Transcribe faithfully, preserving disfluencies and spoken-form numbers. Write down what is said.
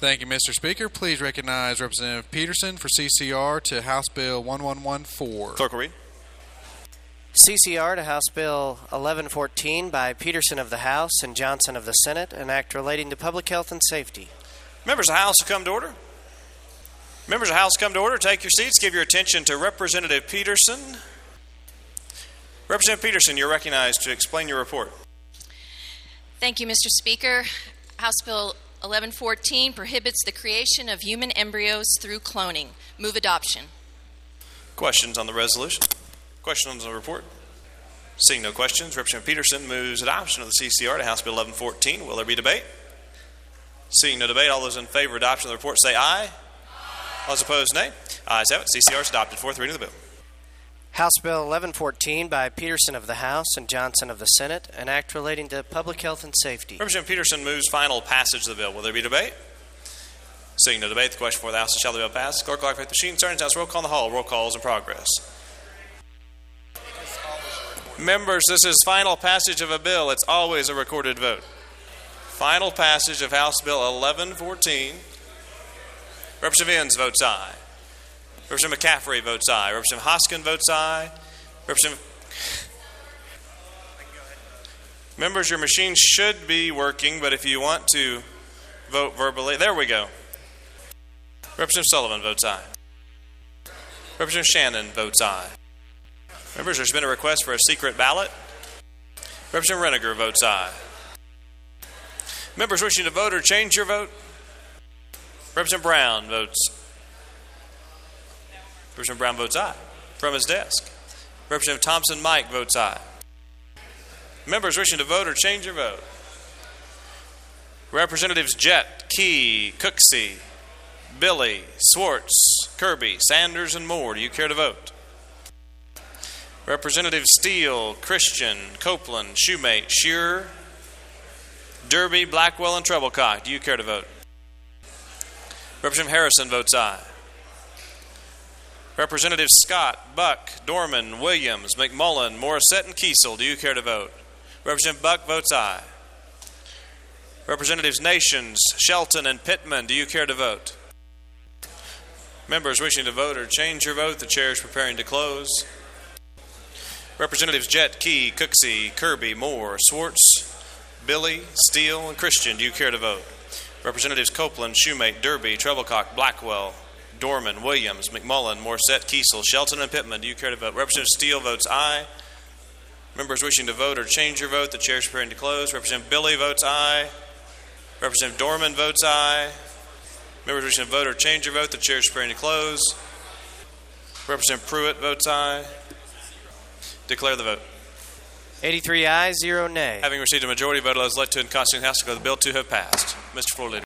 Thank you, Mister Speaker. Please recognize Representative Peterson for C C R to House Bill eleven fourteen. Clerk will read. C C R to House Bill eleven fourteen by Peterson of the House and Johnson of the Senate, an act relating to public health and safety. Members of the House, come to order. Members of the House, come to order. Take your seats. Give your attention to Representative Peterson. Representative Peterson, you're recognized to explain your report. Thank you, Mister Speaker. House Bill eleven fourteen prohibits the creation of human embryos through cloning. Move adoption. Questions on the resolution? Questions on the report? Seeing no questions, Representative Peterson moves adoption of the C C R to House Bill eleven fourteen. Will there be debate? Seeing no debate, all those in favor of adoption of the report say aye. Aye. All those opposed, nay. Ayes have it. C C R is adopted. Fourth reading of the bill. House Bill eleven fourteen by Peterson of the House and Johnson of the Senate, an act relating to public health and safety. Representative Peterson moves final passage of the bill. Will there be debate? Seeing no debate, the question for the House is shall the bill pass. Clerk will activate the machine. Turns House roll call in the hall. Roll call is in progress. Members, this is final passage of a bill. It's always a recorded vote. Final passage of House Bill eleven fourteen. Representative Enns votes aye. Representative McCaffrey votes aye. Representative Hoskin votes aye. Representative... Members, your machine should be working, but if you want to vote verbally... There we go. Representative Sullivan votes aye. Representative Shannon votes aye. Members, there's been a request for a secret ballot. Representative Reniger votes aye. Members wishing to vote or change your vote? Representative Brown votes. Representative Brown votes aye from his desk. Representative Thompson Mike votes aye. Members wishing to vote or change your vote? Representatives Jett, Key, Cooksey, Billy, Swartz, Kirby, Sanders, and Moore, do you care to vote? Representatives Steele, Christian, Copeland, Shoemate, Shearer, Derby, Blackwell, and Treblecock, do you care to vote? Representative Harrison votes aye. Representatives Scott, Buck, Dorman, Williams, McMullen, Morissette, and Kiesel, do you care to vote? Representative Buck votes aye. Representatives Nations, Shelton, and Pittman, do you care to vote? Members wishing to vote or change your vote, the chair is preparing to close. Representatives Jett, Key, Cooksey, Kirby, Moore, Swartz, Billy, Steele, and Christian, do you care to vote? Representatives Copeland, Shoemate, Derby, Treblecock, Blackwell, Dorman, Williams, McMullen, Morissette, Kiesel, Shelton, and Pittman, do you care to vote? Representative Steele votes aye. Members wishing to vote or change your vote, the chair is preparing to close. Representative Billy votes aye. Representative Dorman votes aye. Members wishing to vote or change your vote, the chair is preparing to close. Representative Pruitt votes aye. Declare the vote. eighty-three ayes, zero nay. Having received a majority vote, I was elected to and constituting the House to go the bill to have passed. Mister Floor Leader.